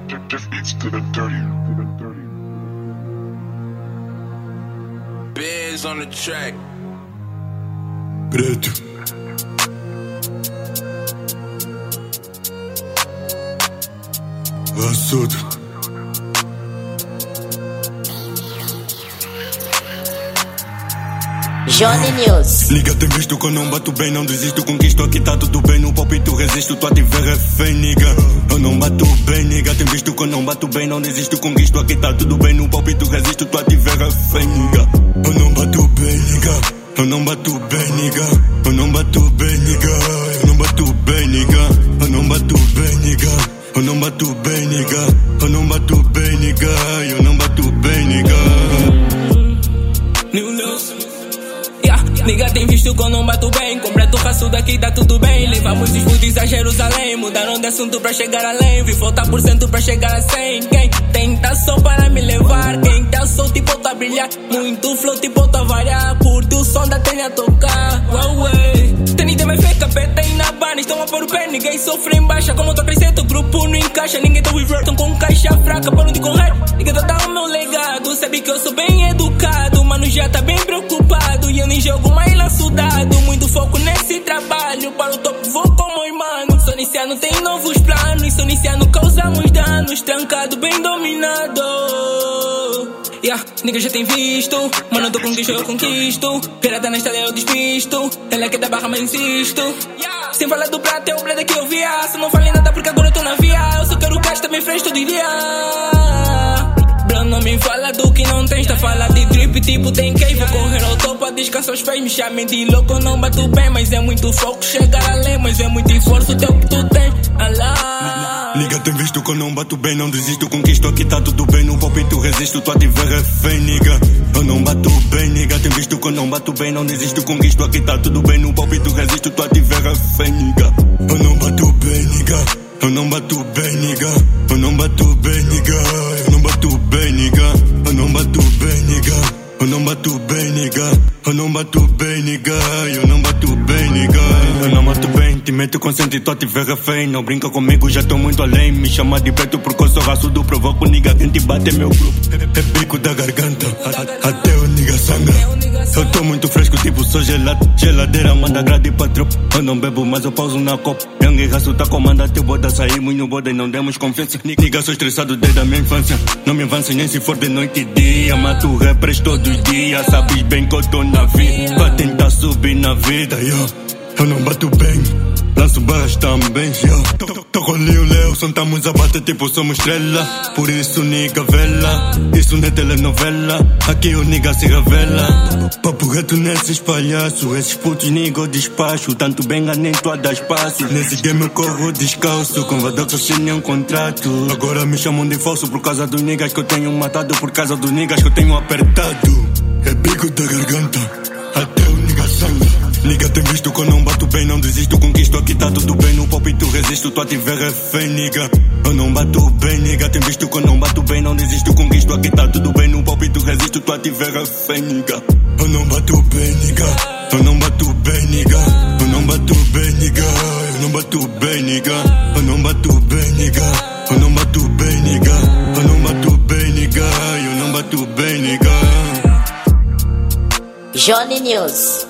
Biz on the track. Preto. Assudo. Johnny News. Liga, tem visto que eu não bato bem, não desisto, conquisto, aqui tá tudo bem, no palpito resisto, tu a tiver refém, niga. Eu não bato bem, niga, tem visto que eu não bato bem, não desisto, conquisto, aqui tá tudo bem, no palpito resisto, tu a tiver refém, niga. Eu não bato bem, niga, eu não bato bem, niga, eu não bato bem, niga, eu não bato bem, niga, eu não bato bem, niga, eu não bato bem, niga, eu não bato bem, niga, eu não bato bem, niga. New News. Nigga, tem visto que eu não bato bem. Completo o raço daqui, tá tudo bem. Levamos os foods a Jerusalém. Mudaram de assunto pra chegar além. Vi voltar por cento pra chegar a 100. Quem tenta só para me levar. Quem tá solto e volta a brilhar. Muito flow e volta a variar. Curte o som da telha a tocar. Huawei. TNT mais fake, capeta e na barra. Estão a pôr o pé, ninguém sofre em baixa. Como eu tô crescendo, o grupo não encaixa. Ninguém tá with tão com caixa fraca. Para de correr, ninguém tá dando o meu legado. Sabe que eu sou bem educado. Mano, já tá bem preocupado. E eu nem jogo mais laçudado. Muito foco nesse trabalho. Para o topo vou como irmão. Sou iniciano, tem novos planos. Sou iniciano, causamos danos. Trancado, bem dominado. Nigga já tem visto. Mano, eu tô conquisto, eu conquisto. Pirata na estrada eu despisto. Ela quer da barra, mas insisto. Sem falar do prato, é o bleda que eu via. Se não falei nada porque agora eu tô na via. Eu só quero cash, também frente todo dia. Não me fala do que não tens, tá fala de drip, tipo tem que vou correr ao topo a descansar os pés, me chamem de louco, eu não bato bem, mas é muito foco chegar além, mas é muito esforço teu que tu tens, alá. Liga, tem visto que eu não bato bem, não desisto, conquisto, aqui tá tudo bem, no palpito resisto, tu a tiver refém, niga. Eu não bato bem, niga, tem visto que eu não bato bem, não desisto, conquisto, aqui tá tudo bem, no palpito resisto, tu a tiver refém, niga. Eu não bato bem, niga, eu não bato bem, niga, eu não bato bem, niga, eu não bato bem, niga, eu não bato bem, niga, eu não bato bem, niga, eu não bato bem, niga, eu não bato bem, niga, eu não bato bem, te meto consciente e tu a tiver refém, não brinca comigo, já tô muito além, me chama de preto porque eu sou raçudo, provoco niga, quem te bate é meu grupo, é bico da garganta, até o niga sangra. Eu tô muito fresco, tipo sou geladeira, manda grade pra tropa. Eu não bebo, mas eu pauso na copa. Yang e raço tá comandando teu boda, saímos no boda e não demos confiança. Niga, sou estressado desde a minha infância. Não me avances nem se for de noite e dia. Mato rappers todos os dias, sabes bem que eu tô na vida. Pra tentar subir na vida, eu não bato bem, lanço barras também, Tô com o Léo, sentamos a bater tipo somos estrela. Por isso niga vela, isso não é telenovela. Aqui o niga se revela. Papo reto nesses palhaços, esses putos niga eu despacho. Tanto bem nem tu a dar espaço. Nesse game eu corro descalço, com vadox sem nenhum contrato. Agora me chamam de falso por causa dos niggas que eu tenho matado. Por causa dos niggas que eu tenho apertado. É bico da garganta, até o niga sangra. Liga, tem visto que eu não bato bem, não desisto, conquisto, aqui tá tudo bem, no palpito resisto, tu a tiver refém, niga. Eu não bato bem, niga, tem visto que eu não bato bem, não desisto, conquisto, aqui tá tudo bem, no palpito resisto, tu a tiver refém, niga. Eu não bato bem, niga, eu não bato bem, niga, eu não bato bem, niga, eu não bato bem, niga, eu não bato bem, niga, eu não bato bem, niga, eu não bato bem, niga, eu não bato bem, niga. Johnny News.